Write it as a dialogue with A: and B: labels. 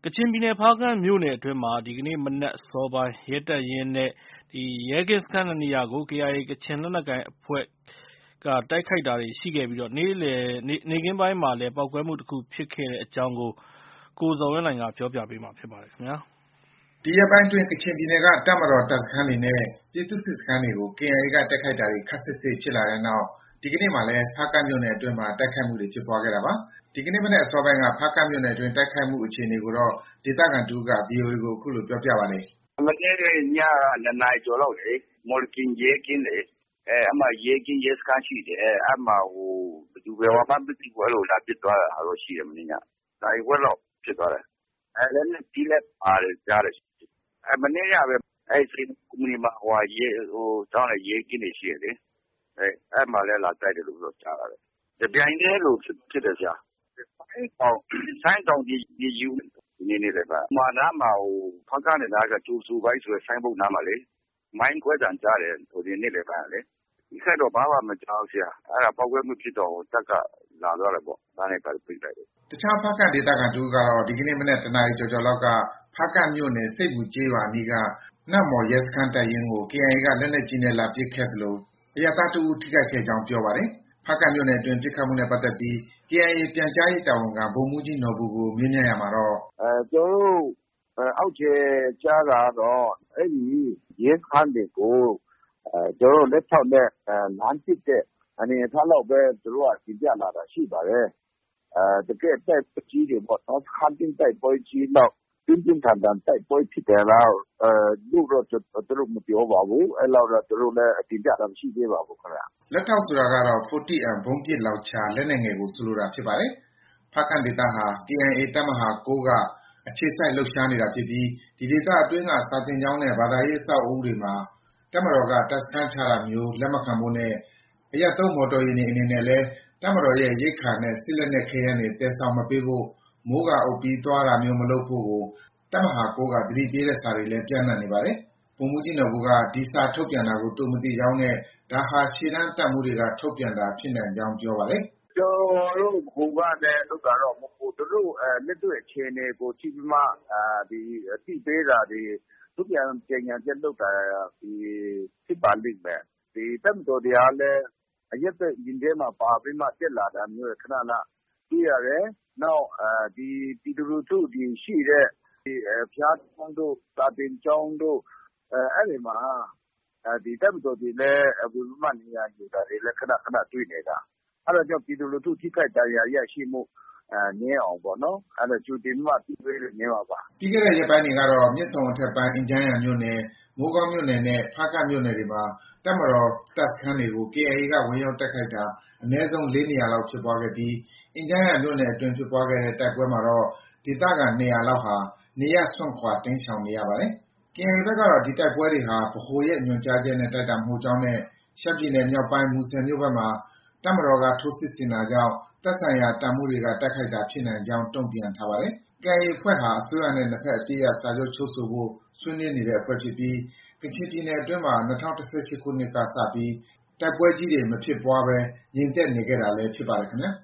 A: ကချင်ပြည်နယ်ဖားကန့်မြို့နယ်အတွင်းမှာဒီကနေ့မနက်အစောပိုင်းရဲတပ်ရင်းနဲ့ရဲကင်းစခန်း 2 နေရာကို KIA ကချင်လက်နက်ကိုင်အဖွဲ့ကတိုက်ခိုက်တာတွေရှိခဲ့ပြီး နေ့ခင်းပိုင်းမှာလည်းပေါက်ကွဲမှုတခုဖြစ်ခဲ့တဲ့အကြောင်းကိုဇော်ဝင်းလှိုင်ကပြောပြပေးမှာဖြစ်ပါတယ်ခင်ဗျာ
B: ။ဒီရက်ပိုင်းအတွင်းကချင်ပြည်နယ်ကတပ်မတော်တပ်စခန်းတွေနဲ့ပြည်သူ့စစ်စခန်းတွေကို KIA ကတိုက်ခိုက်တာတွေခပ်စိပ်စိပ်ဖြစ်လာတဲ့နောက်ဒီကနေ့မှာလည်းဖားကန့်မြို့နယ်အတွင်းမှာတိုက်ခိုက်မှုတွေဖြစ်ပွားခဲ့တာပါ။ဒီကနေ့မနက်အစောပိုင်းကဖားကန့်မြို့နယ်အတွင်းတိုက်ခိုက်မှုအခြေအနေကိုတော့ဒေသခံတဦးက VOA ကိုအခုလိုပြောပြပါတယ်
C: ။မနေ့ညက2 နာရီကျော်လောက်လေမော်လကင်ရဲကင်းလေအဲ့မှာရဲကင်းရဲစခန်းရှိတယ်အဲ့မှာဘယ်သူဘယ်ဝါမှမသိဘူးအဲ့လိုလာပစ်သွားတာတော့ရှိတယ်မနေ့ည။ဒါဝက်လောက်ဖြစ်သွားတယ်။အဲ့လည်းဒီလက်ပါတယ်ကြားတယ်။အဲ့မနေ့ကပဲအဲ့ဒီကုမ္ပဏီမှာတောင်းတဲ့ရဲကင်းတွေရှိတယ်လေ။အဲ့မှာလည်းလာတိုက်တယ်လို့ပြောကြားရတယ်။တပြိုင်တည်းလို့ဖြစ်တယ်ဗျာ။ဆိုင်းတောင်ဒီယူနေလေပါမာနာမှာဖားကန့်နယ်ကကျိုးစုပိုင်းဆိုတဲ့ဆိုင်းဘုတ်နားမှာလေမိုင်းခွဲတန်ကြားတယ်ဒီနေ့လည်းပါလေဒီခက်တော့ဘာမှမကြောက်ဆရာအဲ့ဒါပေါက်ကွဲမှုဖြစ်တော့တက်ကလာတော့တယ်ပေါ့ဒါနဲ့ပါပြိလိုက်တယ်
B: တခြားဖားကန့်ဒေသခံတူကတော့ဒီကနေ့မနေ့တနာရီကျော်လောက်ကဖားကန့်မြို့နယ်စိတ်ဘူးကျေးရွာနီးကနတ်မော်ရဲစခန်းတပ်ရင်းကို KIA ကလက်နက်ကြီးနဲ့လာပစ်ခဲ့သလိုအရပ်သားတဦးထိခိုက်ခဲ့ကြောင်းပြောပါတယ်ဖားကန့်မြို့နယ်အတွင်းပစ်ခတ်မှုနဲ့ပတ်သက်ပြီး KIA ပြန်ကြားရေးတာဝန်ခံဗိုလ်မှူးကြီးနော်ဘူကိုမေးမြန်းရမှာတော့
C: ကျွန်တော်တို့အောက်ခြေကြားတာတော့အဲ့ဒီရဲစခန်းတွေကိုကျွန်တော်လက်ထောက်နဲ့လမ်းပစ်တဲ့အနေအထားလောက်ပဲသူတို့ကတင်ပြလာတာရှိပါတယ်တကယ်တိုက်ကြီးတွေပေါ့နော်စခန်းတင်တိုက်ပွဲကြီးတော့ပြင်းထန်တိုက်ပွဲဖြစ်တယ်လားလို့တော့သူတို့မပြောပါဘူးအဲ့လောက်တော့သူတို့လည်းတင်ပြတာမရှိသေးပါဘူးခင်ဗျ
B: လက်ထောက်ဆိုတာကတော့ 40M ဘုံးပစ်လောက်ချလက်နက်ငယ်ကိုဆိုလိုတာဖြစ်ပါတယ်ဖားကန့်ဒေသဟာ KIA တပ်မဟာ9ကအခြေစိုက်လှုပ်ရှားနေတာဖြစ်ပြီးဒီဒေသအတွင်းကစာသင်ကျောင်းနဲ့ဘာသာရေးအဆောက်အဦတွေမှာတပ်မတော်ကတပ်စခန်းချတာမျိုးလက်မခံဖို့နဲ့အရပ်သုံးမော်တော်ယာဉ်တွေအနေနဲ့လည်းတပ်မတော်ရဲ့ရိက္ခာနဲ့စစ်လက်နက်ခဲယမ်းတွေတည်ဆောင်မပေးဖို့မိုးကာအုပ်ပြီးသွားတာမျိုးမလုပ်ဖို့ကိုတပ်မဟာ9ကသတိပေးတဲ့စာတွေလည်းပြန့်နှံ့နေပါတယ်ဗိုလ်မှူးကြီးနော်ဘူကဒီစာထုတ်ပြန်တာကိုသူမသိကြောင်းနဲ့ဒါဟာရှေ့တန်းတပ်မှူးတွေကထုတ်ပြန်တာဖြစ်နိုင်ကြောင်းပြောပါတယ်
C: ကျွန်တော်တို့ဟိုကလည်းလုပ်တာတော့မဟုတ်ဘူးတို့လက်တွေ့အခြေအနေကိုကြည့်ပြီးမှဒီအသိပေးတာဒီသူပြန်ကြေညာချက်လုပ်တာဒီဖြစ်ပါလိမ့်မယ်ဒီတပ်မတော်တရားလည်းအရက်တဲ့ရင်ထဲမှာပါပြီးမှတက်လာတာမျိုးခဏတွေ့ရတယ်နောက်ဒီပြည်သူလူထုဒီရှိတဲ့ဒီဖျားတောင်းတို့စာတင်ကျောင်းတို့အဲ့ဒီမှာဒီတပ်မတော်တွေလည်းဘယ်မှနေရာယူတာတွေလည်းခဏတွေ့နေတာအဲ့တော့ကြောင့်ပြည်သူလူထုထိခိုက်တရားရရှိမှုနည်းအောင်ပေါ့နော်အဲ့ဒါကျူတင်မှပြီးပေးလို့နည်းပါပါ
B: ပြီးခဲ့တဲ့ရက်ပိုင်းတွေကတော့မြစ်ဆုံအထက်ပိုင်းအင်ဂျန်းရံမြို့နယ်မိုးကောင်းမြို့နယ်နဲ့ဖားကန့်မြို့နယ်တွေမှာတပ်မတော်တပ်စခန်းတွေကို KIA ကဝင်ရောက်တိုက်ခိုက်တာအနည်းဆုံး4နေရာလောက်ဖြစ်ပွားခဲ့ပြီးအင်ဂျန်းရံမြို့နယ်အတွင်းဖြစ်ပွားခဲ့တဲ့တိုက်ပွဲမှာတော့ဒေသခံ200လောက်ဟာနေရပ်စွန့်ခွာတိမ်းရှောင်နေရပါတယ်။ KIA ဘက်ကတော့ဒီတိုက်ပွဲတွေဟာဗဟိုရဲ့ညွှန်ကြားချက်နဲ့တိုက်တာမဟုတ်ကြောင်းနဲ့ရှမ်းပြည်နယ်မြောက်ပိုင်းမူဆယ်မြို့ဘက်မှာတပ်မတော်ကထိုးစစ်ဆင်တာကြောင့်သက်ဆိုင်ရာတပ်မှူးတွေကတိုက်ခိုက်တာဖြစ်နိုင်ကြောင်းတုံ့ပြန်ထားပါတယ်။ KIA အဖွဲ့ဟာအစိုးရနဲ့နှစ်ဖက်အပစ်ရပ်စာချုပ်ချုပ်ဆိုဖို့ဆွေးနွေးနေတဲ့အဖွဲ့ဖြစ်ပြီးကချင်ပြည်နယ်အတွင်းမှာ2018ခုနှစ်ကစပြီးတိုက်ပွဲကြီးတွေမဖြစ်ပွားဘဲငြိမ်သက်နေခဲ့တာလည်းဖြစ်ပါတယ်ခင်ဗျာ